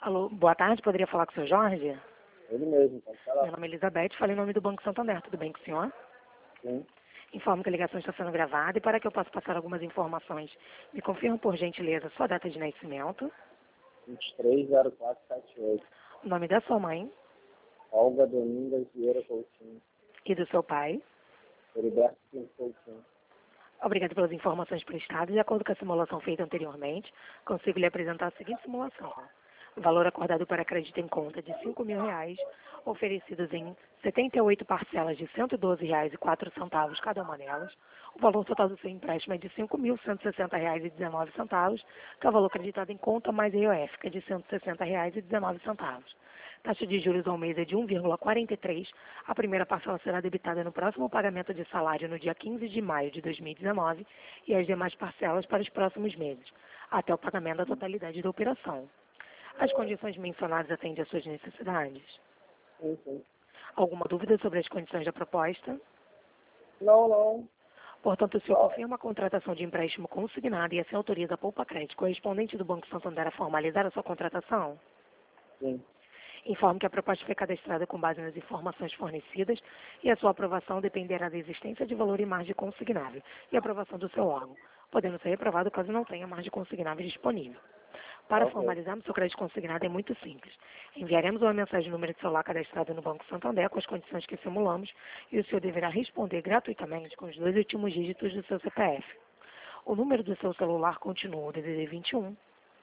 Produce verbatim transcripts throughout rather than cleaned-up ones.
Alô, boa tarde, poderia falar com o senhor Jorge? Ele mesmo, pode falar. Meu nome é Elizabeth, falei em nome do Banco Santander, tudo bem com o senhor? Sim. Informo que a ligação está sendo gravada e para que eu possa passar algumas informações, me confirma por gentileza sua data de nascimento, vinte e três zero quatro setenta e oito. o nome da sua mãe Olga Domingas Vieira Coutinho. e do seu pai. Heriberto Pinto Coutinho. Obrigada pelas informações prestadas. De acordo com a simulação feita anteriormente, consigo lhe apresentar a seguinte simulação. O valor acordado para crédito em conta de cinco mil reais, oferecidos em setenta e oito parcelas de cento e doze reais e quatro centavos cada uma delas. O valor total do seu empréstimo é de cinco mil cento e sessenta reais e dezenove centavos, que é o valor acreditado em conta mais I O F, que é de cento e sessenta reais e dezenove centavos. Taxa de juros ao mês é de um vírgula quarenta e três. A primeira parcela será debitada no próximo pagamento de salário no dia quinze de maio de dois mil e dezenove e as demais parcelas para os próximos meses, até o pagamento da totalidade da operação. As condições mencionadas atendem às suas necessidades? Sim, sim. Alguma dúvida sobre as condições da proposta? Não, não. Portanto, o senhor confirma a contratação de empréstimo consignado e assim autoriza a Poupa Crédito correspondente do Banco Santander a formalizar a sua contratação? Sim. Informo que a proposta foi cadastrada com base nas informações fornecidas e a sua aprovação dependerá da existência de valor e margem consignável e aprovação do seu órgão, podendo ser reprovado caso não tenha margem consignável disponível. Para Ok. formalizarmos seu crédito consignado é muito simples. Enviaremos uma mensagem no número de celular cadastrado no Banco Santander com as condições que simulamos e o senhor deverá responder gratuitamente com os dois últimos dígitos do seu C P F. O número do seu celular continua o D D D vinte e um,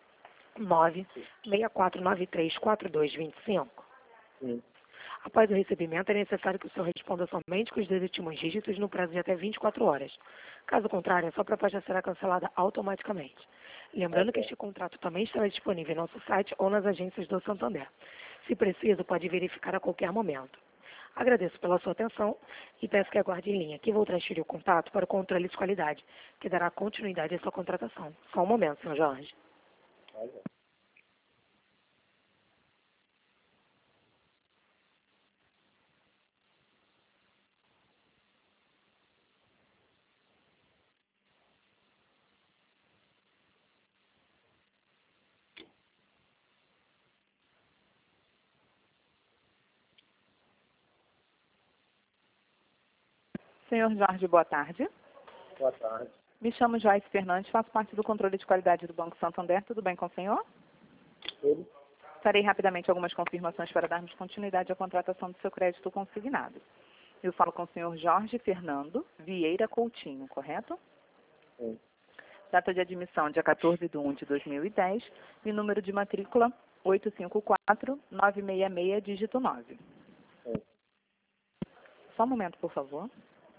nove seis quatro nove três quatro dois dois cinco. Sim. Após o recebimento, é necessário que o senhor responda somente com os dois últimos dígitos no prazo de até vinte e quatro horas. Caso contrário, a sua proposta será cancelada automaticamente. Lembrando que Ok. este contrato também estará disponível em nosso site ou nas agências do Santander. Se preciso, pode verificar a qualquer momento. Agradeço pela sua atenção e peço que aguarde em linha, que vou transferir o contato para o controle de qualidade, que dará continuidade à sua contratação. Só um momento, senhor Jorge. Olha. Senhor Jorge, boa tarde. Boa tarde. Me chamo Joyce Fernandes, faço parte do controle de qualidade do Banco Santander. Tudo bem com o senhor? Tudo? Farei rapidamente algumas confirmações para darmos continuidade à contratação do seu crédito consignado. Eu falo com o senhor Jorge Fernando Vieira Coutinho, correto? Sim. Data de admissão, dia quatorze de um de dois mil e dez, e número de matrícula oito cinco quatro nove seis seis, dígito nove. Sim. Só um momento, por favor.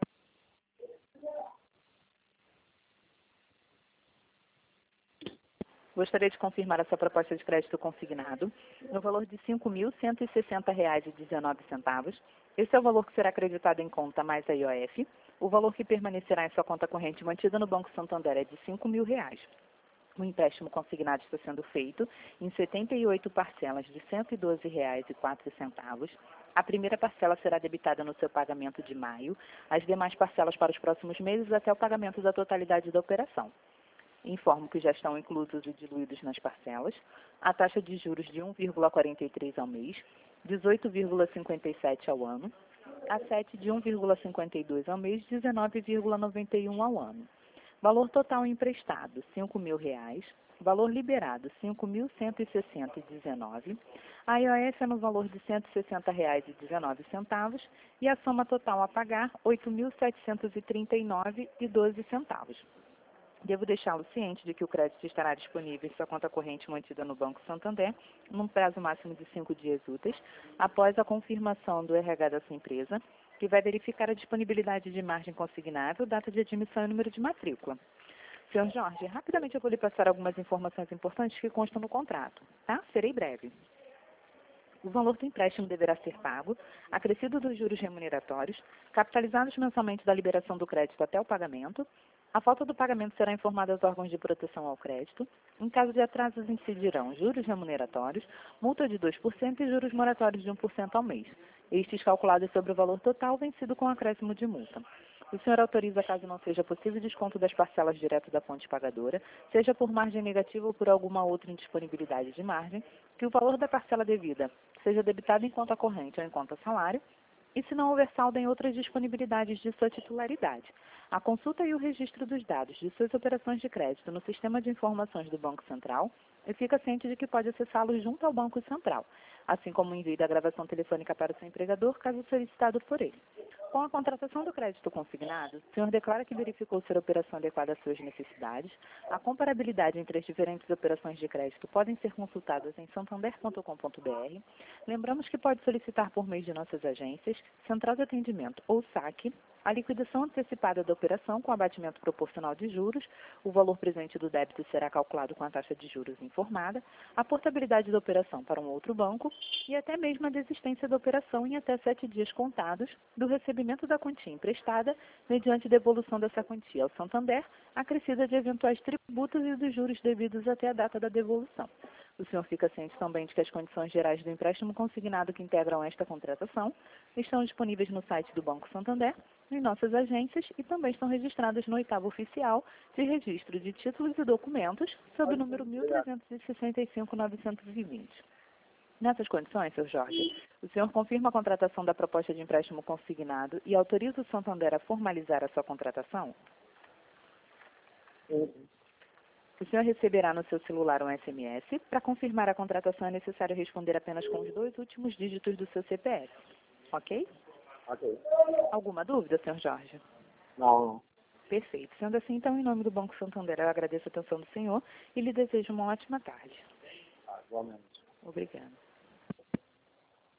Gostaria de confirmar a sua proposta de crédito consignado no valor de cinco mil cento e sessenta reais e dezenove centavos. Esse é o valor que será acreditado em conta mais a I O F. O valor que permanecerá em sua conta corrente mantida no Banco Santander é de cinco mil reais. O empréstimo consignado está sendo feito em setenta e oito parcelas de cento e doze reais e quatro centavos. A primeira parcela será debitada no seu pagamento de maio, as demais parcelas para os próximos meses até o pagamento da totalidade da operação. Informo que já estão inclusos e diluídos nas parcelas a taxa de juros de um vírgula quarenta e três ao mês, dezoito vírgula cinquenta e sete ao ano, a sete de um vírgula cinquenta e dois ao mês, dezenove vírgula noventa e um ao ano. Valor total emprestado, cinco mil reais. Valor liberado, cinco mil cento e sessenta e dezenove. A I O F é no valor de cento e sessenta reais e dezenove centavos e a soma total a pagar, oito mil setecentos e trinta e nove e doze centavos. Devo deixá-lo ciente de que o crédito estará disponível em sua conta corrente mantida no Banco Santander, num prazo máximo de cinco dias úteis, após a confirmação do R H da sua empresa, que vai verificar a disponibilidade de margem consignável, data de admissão e número de matrícula. senhor Jorge, rapidamente eu vou lhe passar algumas informações importantes que constam no contrato, tá? Serei breve. O valor do empréstimo deverá ser pago, acrescido dos juros remuneratórios, capitalizados mensalmente da liberação do crédito até o pagamento. A falta do pagamento será informada aos órgãos de proteção ao crédito. Em caso de atrasos, incidirão juros remuneratórios, multa de dois por cento e juros moratórios de um por cento ao mês. Estes calculados sobre o valor total vencido com acréscimo de multa. O senhor autoriza, caso não seja possível, desconto das parcelas direto da fonte pagadora, seja por margem negativa ou por alguma outra indisponibilidade de margem, que o valor da parcela devida seja debitado em conta corrente ou em conta salário, e se não houver saldo em outras disponibilidades de sua titularidade. A consulta e o registro dos dados de suas operações de crédito no sistema de informações do Banco Central e fica ciente de que pode acessá-los junto ao Banco Central, assim como o envio da gravação telefônica para o seu empregador, caso solicitado por ele. Com a contratação do crédito consignado, o senhor declara que verificou ser a operação adequada às suas necessidades. A comparabilidade entre as diferentes operações de crédito podem ser consultadas em santander ponto com ponto br. Lembramos que pode solicitar por meio de nossas agências, Central de Atendimento ou saque, a liquidação antecipada da operação com abatimento proporcional de juros, o valor presente do débito será calculado com a taxa de juros informada, a portabilidade da operação para um outro banco e até mesmo a desistência da operação em até sete dias contados do recebimento da quantia emprestada mediante devolução dessa quantia ao Santander, acrescida de eventuais tributos e dos juros devidos até a data da devolução. O senhor fica ciente também de que as condições gerais do empréstimo consignado que integram esta contratação estão disponíveis no site do Banco Santander, em nossas agências e também estão registradas no oitavo oficial de registro de títulos e documentos, sob o número mil trezentos e sessenta e cinco ponto novecentos e vinte. Nessas condições, senhor Jorge, o senhor confirma a contratação da proposta de empréstimo consignado e autoriza o Santander a formalizar a sua contratação? Sim. O senhor receberá no seu celular um S M S. Para confirmar a contratação é necessário responder apenas com os dois últimos dígitos do seu C P F. Ok? Ok. Alguma dúvida, senhor Jorge? Não, não. Perfeito. Sendo assim, então, em nome do Banco Santander, eu agradeço a atenção do senhor e lhe desejo uma ótima tarde. Ah, igualmente. Obrigada.